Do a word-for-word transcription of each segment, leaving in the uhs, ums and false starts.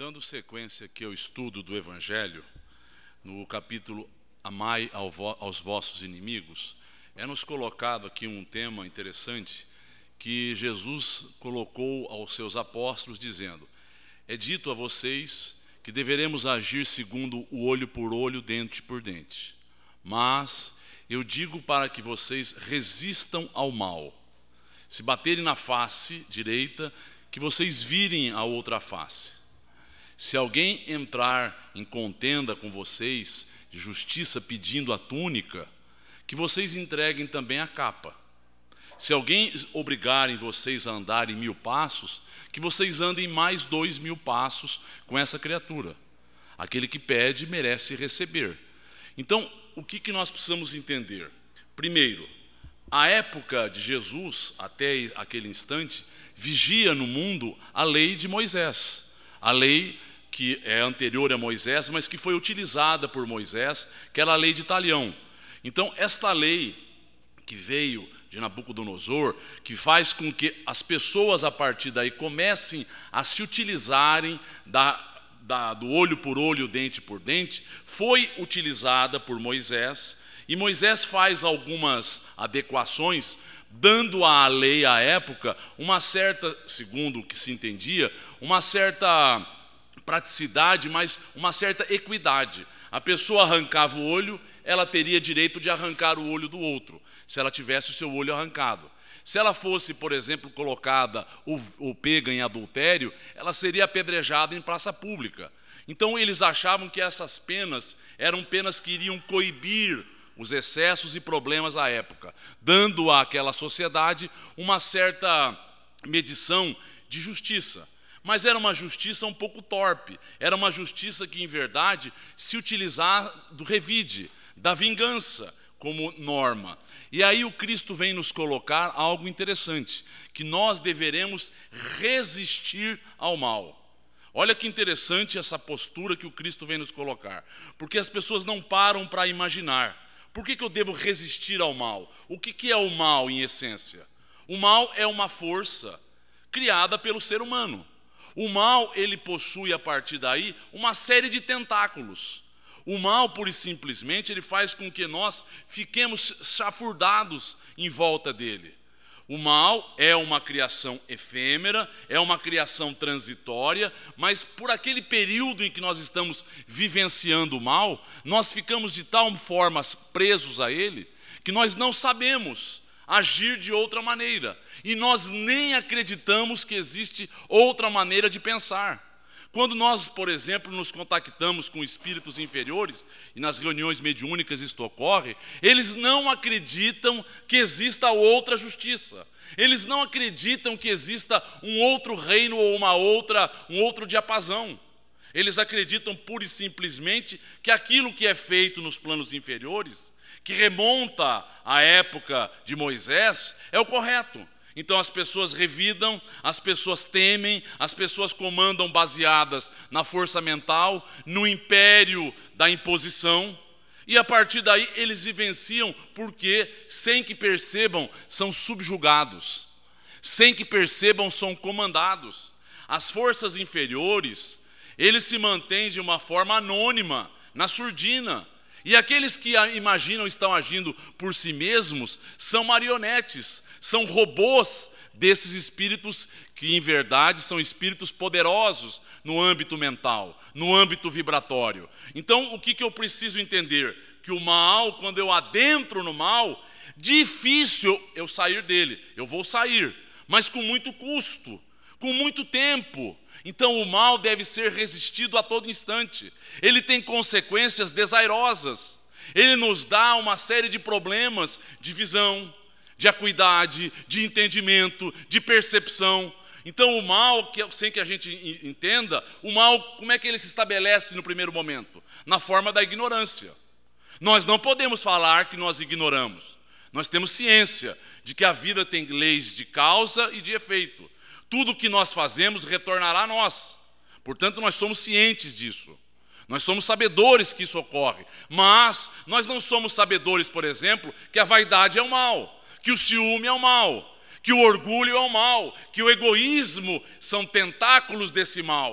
Dando sequência aqui ao estudo do Evangelho, no capítulo Amai aos vossos inimigos, é-nos colocado aqui um tema interessante que Jesus colocou aos seus apóstolos, dizendo: é dito a vocês que deveremos agir segundo o olho por olho, dente por dente. Mas eu digo para que vocês resistam ao mal. Se baterem na face direita, que vocês virem a outra face. Se alguém entrar em contenda com vocês de justiça pedindo a túnica, que vocês entreguem também a capa. Se alguém obrigarem vocês a andarem mil passos, que vocês andem mais dois mil passos com essa criatura. Aquele que pede merece receber. Então, o que, que nós precisamos entender? Primeiro, a época de Jesus, até aquele instante, vigia no mundo a lei de Moisés. A lei que é anterior a Moisés, mas que foi utilizada por Moisés, que era a lei de Talião. Então, esta lei que veio de Nabucodonosor, que faz com que as pessoas a partir daí comecem a se utilizarem da, da, do olho por olho, dente por dente, foi utilizada por Moisés, e Moisés faz algumas adequações, dando à lei à época uma certa, segundo o que se entendia, uma certa praticidade, mas uma certa equidade. A pessoa arrancava o olho, ela teria direito de arrancar o olho do outro, se ela tivesse o seu olho arrancado. Se ela fosse, por exemplo, colocada ou, ou pega em adultério, ela seria apedrejada em praça pública. Então eles achavam que essas penas eram penas que iriam coibir os excessos e problemas à época, dando àquela sociedade uma certa medição de justiça. Mas era uma justiça um pouco torpe, era uma justiça que, em verdade, se utilizava do revide, da vingança como norma. E aí o Cristo vem nos colocar algo interessante, que nós deveremos resistir ao mal. Olha que interessante essa postura que o Cristo vem nos colocar, porque as pessoas não param para imaginar. Por que que eu devo resistir ao mal? O que que é o mal em essência? O mal é uma força criada pelo ser humano. O mal, ele possui a partir daí uma série de tentáculos. O mal, pura e simplesmente, ele faz com que nós fiquemos chafurdados em volta dele. O mal é uma criação efêmera, é uma criação transitória, mas por aquele período em que nós estamos vivenciando o mal, nós ficamos de tal forma presos a ele, que nós não sabemos agir de outra maneira. E nós nem acreditamos que existe outra maneira de pensar. Quando nós, por exemplo, nos contactamos com espíritos inferiores, e nas reuniões mediúnicas isto ocorre, eles não acreditam que exista outra justiça. Eles não acreditam que exista um outro reino ou uma outra, um outro diapasão. Eles acreditam pura e simplesmente que aquilo que é feito nos planos inferiores, que remonta à época de Moisés, é o correto. Então as pessoas revidam, as pessoas temem, as pessoas comandam baseadas na força mental, no império da imposição, e a partir daí eles vivenciam porque, sem que percebam, são subjugados, sem que percebam, são comandados. As forças inferiores, eles se mantêm de uma forma anônima, na surdina. E aqueles que imaginam estão agindo por si mesmos são marionetes, são robôs desses espíritos que, em verdade, são espíritos poderosos no âmbito mental, no âmbito vibratório. Então, o que, que eu preciso entender? Que o mal, quando eu adentro no mal, difícil eu sair dele. Eu vou sair, mas com muito custo, com muito tempo. Então o mal deve ser resistido a todo instante. Ele tem consequências desairosas. Ele nos dá uma série de problemas de visão, de acuidade, de entendimento, de percepção. Então o mal, sem que a gente entenda, o mal, como é que ele se estabelece no primeiro momento? Na forma da ignorância. Nós não podemos falar que nós ignoramos. Nós temos ciência de que a vida tem leis de causa e de efeito. Tudo que nós fazemos retornará a nós. Portanto, nós somos cientes disso. Nós somos sabedores que isso ocorre. Mas nós não somos sabedores, por exemplo, que a vaidade é o mal, que o ciúme é o mal, que o orgulho é o mal, que o egoísmo são tentáculos desse mal.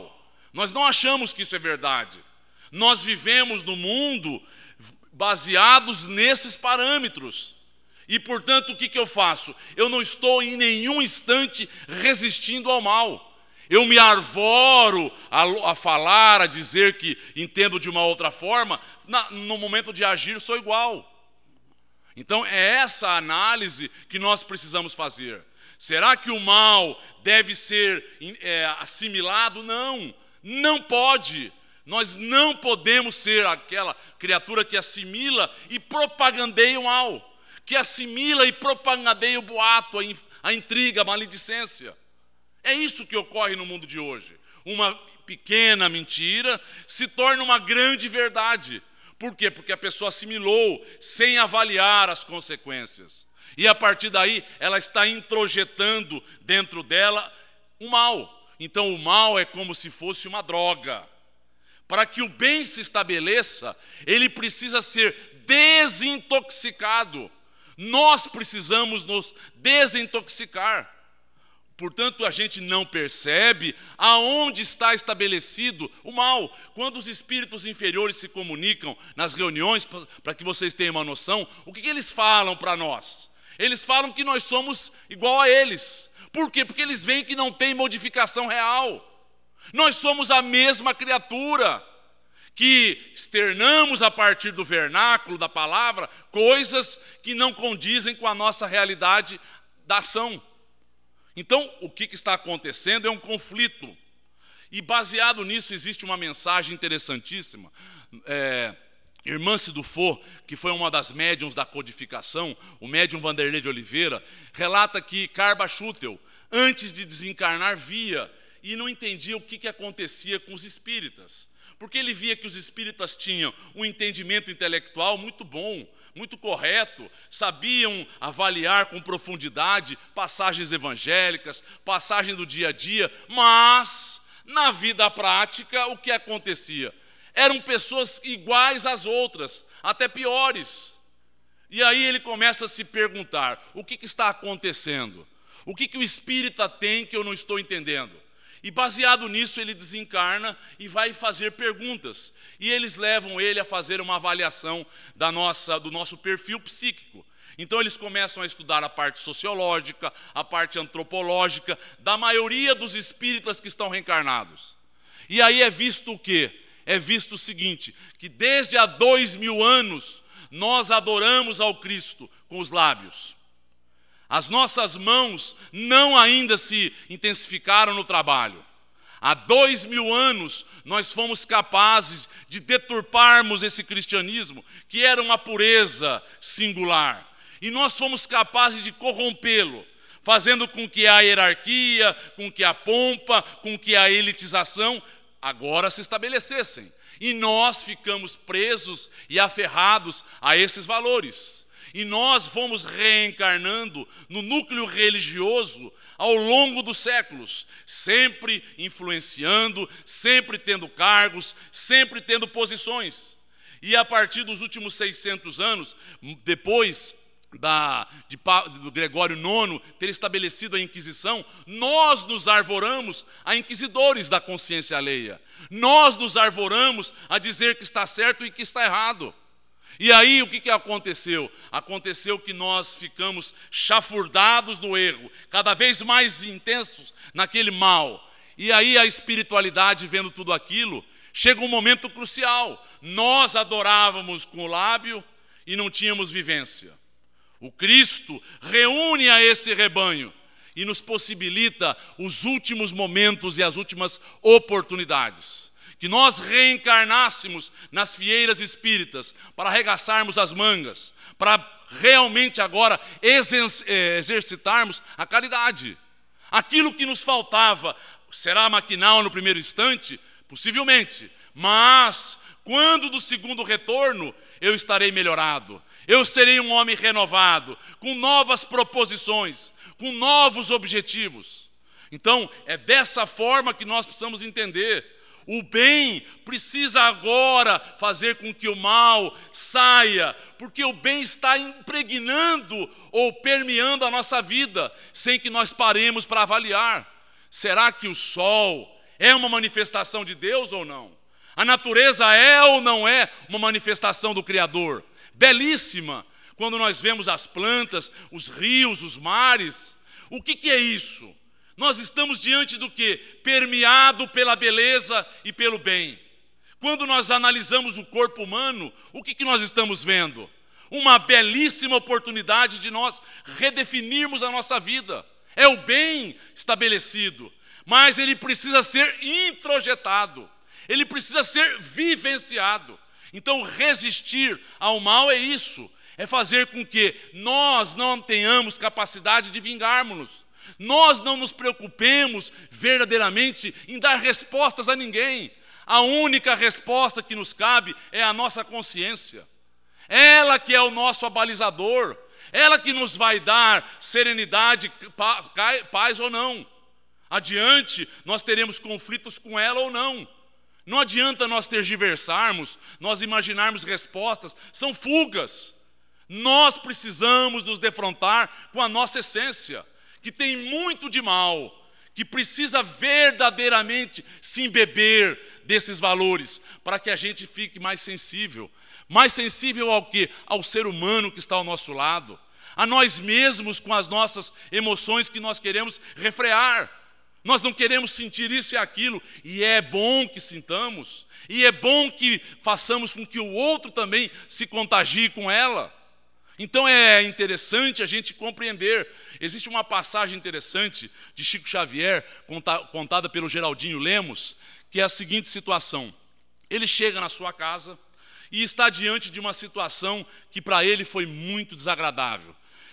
Nós não achamos que isso é verdade. Nós vivemos no mundo baseados nesses parâmetros. E, portanto, o que, que eu faço? Eu não estou em nenhum instante resistindo ao mal. Eu me arvoro a, a falar, a dizer que entendo de uma outra forma. Na, no momento de agir, sou igual. Então, é essa análise que nós precisamos fazer. Será que o mal deve ser é, assimilado? Não, não pode. Nós não podemos ser aquela criatura que assimila e propagandeia o mal, que assimila e propagandeia o boato, a intriga, a maledicência. É isso que ocorre no mundo de hoje. Uma pequena mentira se torna uma grande verdade. Por quê? Porque a pessoa assimilou sem avaliar as consequências. E a partir daí, ela está introjetando dentro dela o mal. Então, o mal é como se fosse uma droga. Para que o bem se estabeleça, ele precisa ser desintoxicado. Nós precisamos nos desintoxicar. Portanto, a gente não percebe aonde está estabelecido o mal. Quando os espíritos inferiores se comunicam nas reuniões, para que vocês tenham uma noção, o que, que eles falam para nós? Eles falam que nós somos igual a eles. Por quê? Porque eles veem que não tem modificação real. Nós somos a mesma criatura, que externamos a partir do vernáculo, da palavra, coisas que não condizem com a nossa realidade da ação. Então, o que está acontecendo é um conflito. E baseado nisso existe uma mensagem interessantíssima. É, Irmã Cidufo, que foi uma das médiuns da codificação, o médium Vanderlei de Oliveira, relata que Karba Schutel, antes de desencarnar, via e não entendia o que, que acontecia com os espíritas. Porque ele via que os espíritas tinham um entendimento intelectual muito bom, muito correto, sabiam avaliar com profundidade passagens evangélicas, passagem do dia a dia, mas na vida prática o que acontecia? Eram pessoas iguais às outras, até piores. E aí ele começa a se perguntar, o que, que está acontecendo? O que, que o espírita tem que eu não estou entendendo? E baseado nisso ele desencarna e vai fazer perguntas. E eles levam ele a fazer uma avaliação da nossa, do nosso perfil psíquico. Então eles começam a estudar a parte sociológica, a parte antropológica da maioria dos espíritas que estão reencarnados. E aí é visto o quê? É visto o seguinte, que desde há dois mil anos nós adoramos ao Cristo com os lábios. As nossas mãos não ainda se intensificaram no trabalho. Há dois mil anos nós fomos capazes de deturparmos esse cristianismo, que era uma pureza singular. E nós fomos capazes de corrompê-lo, fazendo com que a hierarquia, com que a pompa, com que a elitização agora se estabelecessem. E nós ficamos presos e aferrados a esses valores. E nós fomos reencarnando no núcleo religioso ao longo dos séculos, sempre influenciando, sempre tendo cargos, sempre tendo posições. E a partir dos últimos seiscentos anos, depois da, de, do Gregório nono ter estabelecido a Inquisição, nós nos arvoramos a inquisidores da consciência alheia. Nós nos arvoramos a dizer que está certo e que está errado. E aí o que, que aconteceu? Aconteceu que nós ficamos chafurdados no erro, cada vez mais intensos naquele mal. E aí a espiritualidade, vendo tudo aquilo, chega um momento crucial. Nós adorávamos com o lábio e não tínhamos vivência. O Cristo reúne a esse rebanho e nos possibilita os últimos momentos e as últimas oportunidades. Que nós reencarnássemos nas fieiras espíritas para arregaçarmos as mangas, para realmente agora exercitarmos a caridade. Aquilo que nos faltava será maquinal no primeiro instante? Possivelmente. Mas, quando do segundo retorno, eu estarei melhorado. Eu serei um homem renovado, com novas proposições, com novos objetivos. Então, é dessa forma que nós precisamos entender. O bem precisa agora fazer com que o mal saia, porque o bem está impregnando ou permeando a nossa vida, sem que nós paremos para avaliar. Será que o sol é uma manifestação de Deus ou não? A natureza é ou não é uma manifestação do Criador? Belíssima, quando nós vemos as plantas, os rios, os mares. O que, que é isso? Nós estamos diante do quê? Permeado pela beleza e pelo bem. Quando nós analisamos o corpo humano, o que, que nós estamos vendo? Uma belíssima oportunidade de nós redefinirmos a nossa vida. É o bem estabelecido, mas ele precisa ser introjetado, ele precisa ser vivenciado. Então, resistir ao mal é isso, é fazer com que nós não tenhamos capacidade de vingarmos-nos. Nós não nos preocupemos verdadeiramente em dar respostas a ninguém. A única resposta que nos cabe é a nossa consciência. Ela que é o nosso abalizador, ela que nos vai dar serenidade, paz ou não. Adiante, nós teremos conflitos com ela ou não. Não adianta nós tergiversarmos, nós imaginarmos respostas, são fugas. Nós precisamos nos defrontar com a nossa essência, que tem muito de mal, que precisa verdadeiramente se embeber desses valores, para que a gente fique mais sensível. Mais sensível ao quê? Ao ser humano que está ao nosso lado, a nós mesmos com as nossas emoções que nós queremos refrear. Nós não queremos sentir isso e aquilo, e é bom que sintamos, e é bom que façamos com que o outro também se contagie com ela. Então é interessante a gente compreender. Existe uma passagem interessante de Chico Xavier, contada pelo Geraldinho Lemos, que é a seguinte situação. Ele chega na sua casa e está diante de uma situação que para ele foi muito desagradável.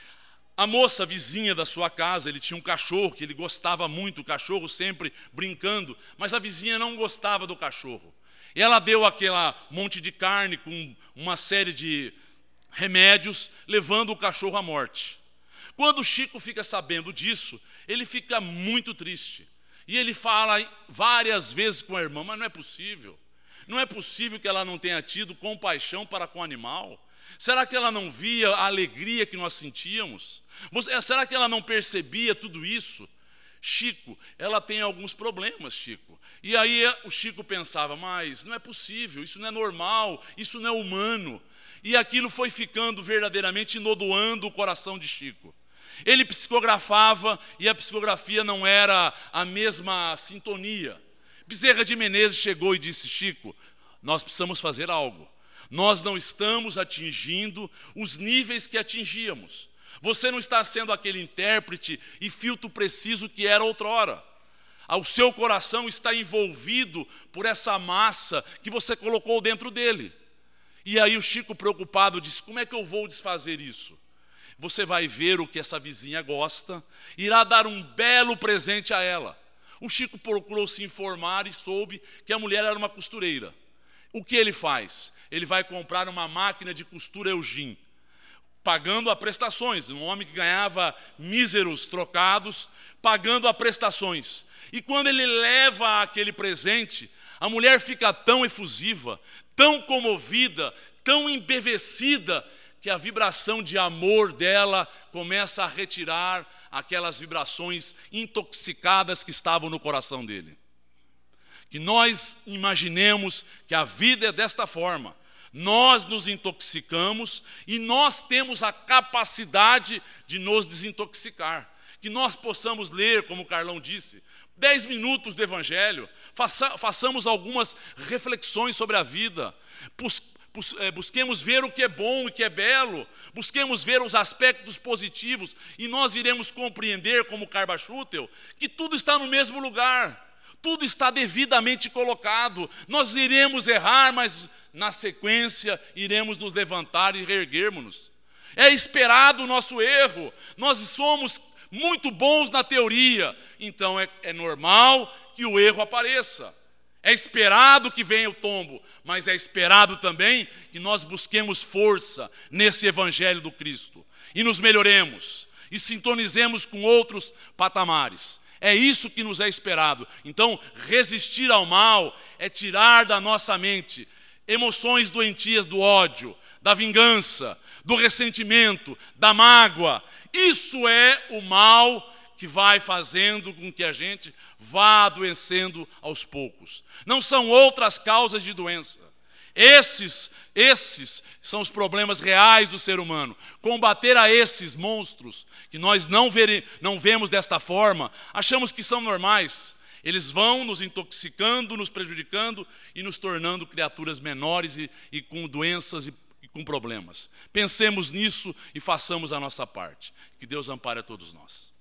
A moça vizinha da sua casa, ele tinha um cachorro que ele gostava muito, o cachorro sempre brincando, mas a vizinha não gostava do cachorro. E ela deu aquele monte de carne com uma série de remédios, levando o cachorro à morte. Quando o Chico fica sabendo disso, ele fica muito triste. E ele fala várias vezes com a irmã, mas não é possível. Não é possível que ela não tenha tido compaixão para com o animal. Será que ela não via a alegria que nós sentíamos? Será que ela não percebia tudo isso? Chico, ela tem alguns problemas, Chico. E aí o Chico pensava, mas não é possível, isso não é normal, isso não é humano. E aquilo foi ficando verdadeiramente inodoando o coração de Chico. Ele psicografava e a psicografia não era a mesma sintonia. Bezerra de Menezes chegou e disse, Chico, nós precisamos fazer algo. Nós não estamos atingindo os níveis que atingíamos. Você não está sendo aquele intérprete e filtro preciso que era outrora. O seu coração está envolvido por essa massa que você colocou dentro dele. E aí o Chico, preocupado, disse, como é que eu vou desfazer isso? Você vai ver o que essa vizinha gosta, irá dar um belo presente a ela. O Chico procurou se informar e soube que a mulher era uma costureira. O que ele faz? Ele vai comprar uma máquina de costura Eugene, pagando a prestações. Um homem que ganhava míseros trocados, pagando a prestações. E quando ele leva aquele presente, a mulher fica tão efusiva, tão comovida, tão embevecida, que a vibração de amor dela começa a retirar aquelas vibrações intoxicadas que estavam no coração dele. Que nós imaginemos que a vida é desta forma. Nós nos intoxicamos e nós temos a capacidade de nos desintoxicar. Que nós possamos ler, como o Carlão disse, dez minutos do Evangelho, faça, façamos algumas reflexões sobre a vida, Bus, bus, é, busquemos ver o que é bom e o que é belo, busquemos ver os aspectos positivos e nós iremos compreender, como Karba Schutel, que tudo está no mesmo lugar. Tudo está devidamente colocado. Nós iremos errar, mas na sequência iremos nos levantar e reerguermos-nos. É esperado o nosso erro. Nós somos muito bons na teoria, então é, é normal que o erro apareça. É esperado que venha o tombo, mas é esperado também que nós busquemos força nesse Evangelho do Cristo e nos melhoremos e sintonizemos com outros patamares. É isso que nos é esperado. Então, resistir ao mal é tirar da nossa mente emoções doentias do ódio, da vingança, do ressentimento, da mágoa. Isso é o mal que vai fazendo com que a gente vá adoecendo aos poucos. Não são outras causas de doença. Esses, esses são os problemas reais do ser humano. Combater a esses monstros, que nós não, vere, não vemos desta forma, achamos que são normais. Eles vão nos intoxicando, nos prejudicando e nos tornando criaturas menores e, e com doenças e, e com problemas. Pensemos nisso e façamos a nossa parte. Que Deus ampare a todos nós.